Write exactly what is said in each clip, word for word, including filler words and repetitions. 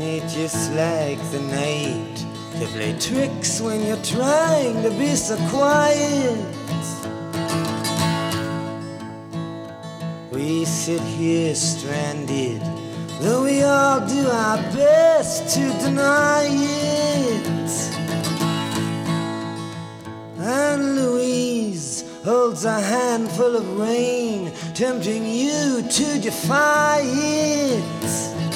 it just like the night to play tricks when you're trying to be so quiet. We sit here stranded, though we all do our best to deny it. And Louise holds a handful of rain, tempting you to defy it.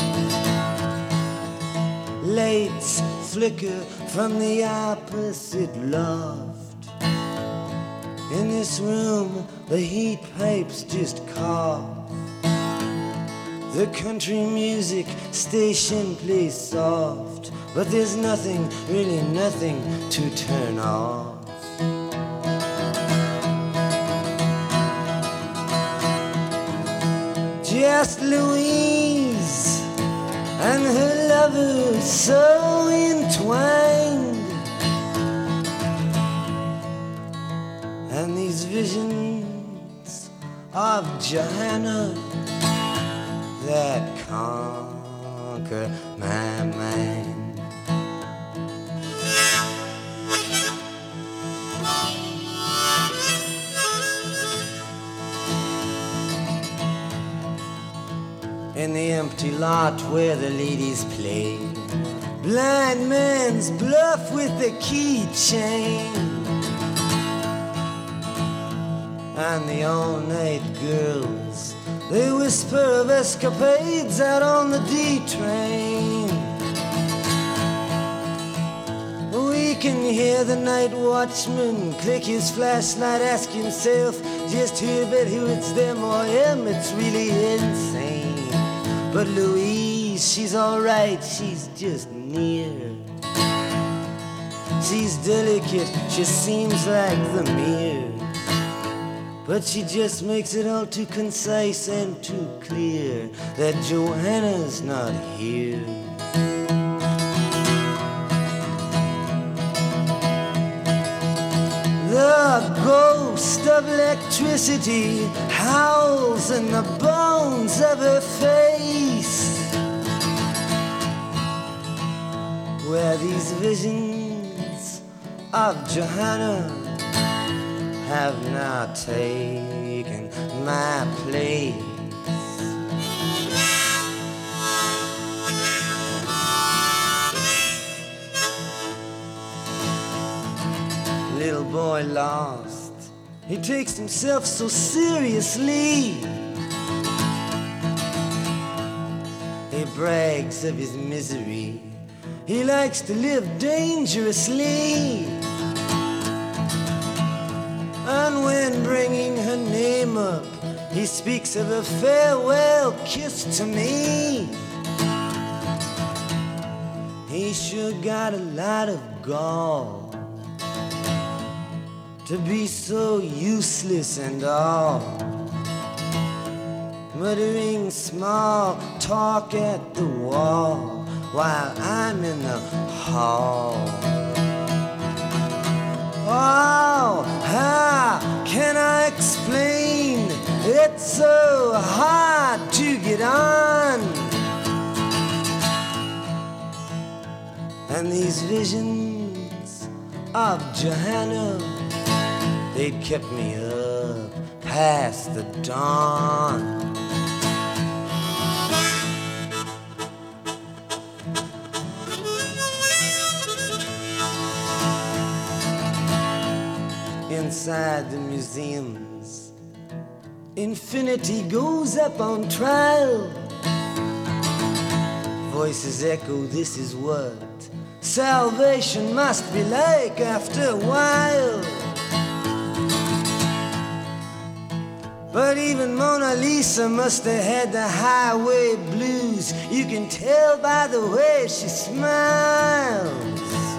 Lights flicker from the opposite loft. In this room, the heat pipes just cough. The country music station plays soft, but there's nothing, really nothing to turn off. Just Louise and her lover so entwined, and these visions of Johanna that conquer my mind. In the empty lot where the ladies play blind man's bluff with the keychain, and the all-night girls, they whisper of escapades out on the D-train. We can hear the night watchman click his flashlight, ask himself just who, but who it's them or him. It's really insane. But Louise, she's alright, she's just near. She's delicate, she seems like the mirror, but she just makes it all too concise and too clear that Johanna's not here. The ghost of electricity howls in the bones of her face, where these visions of Johanna have now taken my place. Little boy lost, he takes himself so seriously. He brags of his misery, he likes to live dangerously. And when bringing her name up, he speaks of a farewell kiss to me. He sure got a lot of gall to be so useless and all, muttering small talk at the wall while I'm in the hall. Oh, how can I explain? It's so hard to get on. And these visions of Johanna, they kept me up past the dawn. Inside the museums, infinity goes up on trial. Voices echo, this is what salvation must be like after a while. But even Mona Lisa must have had the highway blues. You can tell by the way she smiles.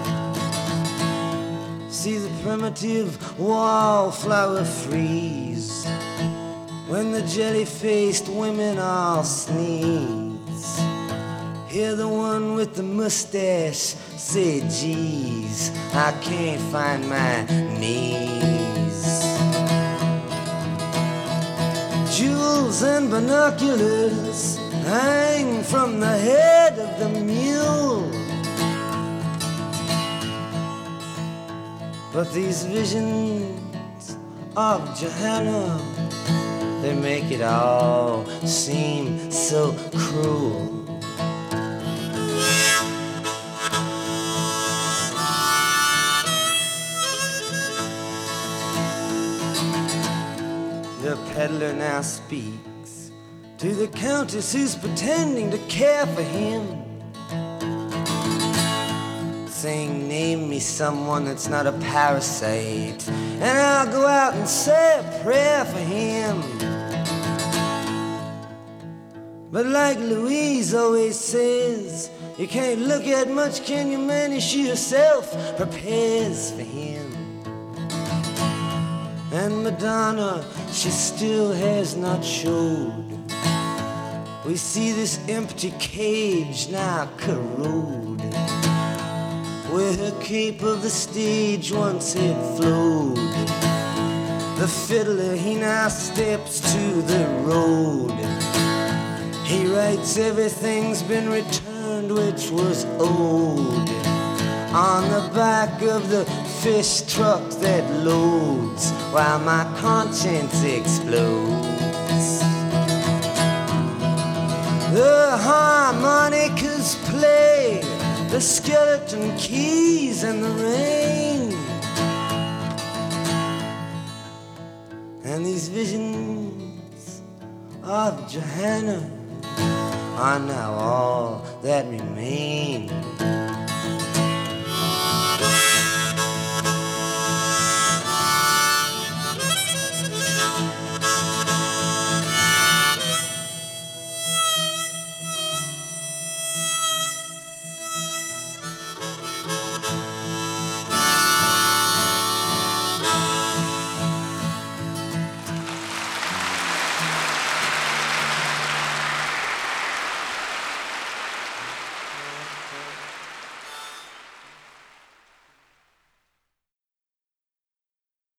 See the primitive wallflower freeze when the jelly-faced women all sneeze. Hear the one with the mustache say, geez, I can't find my knees. Jewels and binoculars hang from the head of the mule. But these visions of Johanna, they make it all seem so cruel. The peddler now speaks to the countess who's pretending to care for him, saying, name me someone that's not a parasite, and I'll go out and say a prayer for him. But like Louise always says, you can't look at much, can you, man? She herself prepares for him. And Madonna, she still has not showed. We see this empty cage now corrode, where her cape of the stage once had flowed. The fiddler, he now steps to the road. He writes everything's been returned which was owed on the back of the fish truck that loads, while my conscience explodes. The harmonicas play, the skeleton keys and the rain, and these visions of Johanna are now all that remain.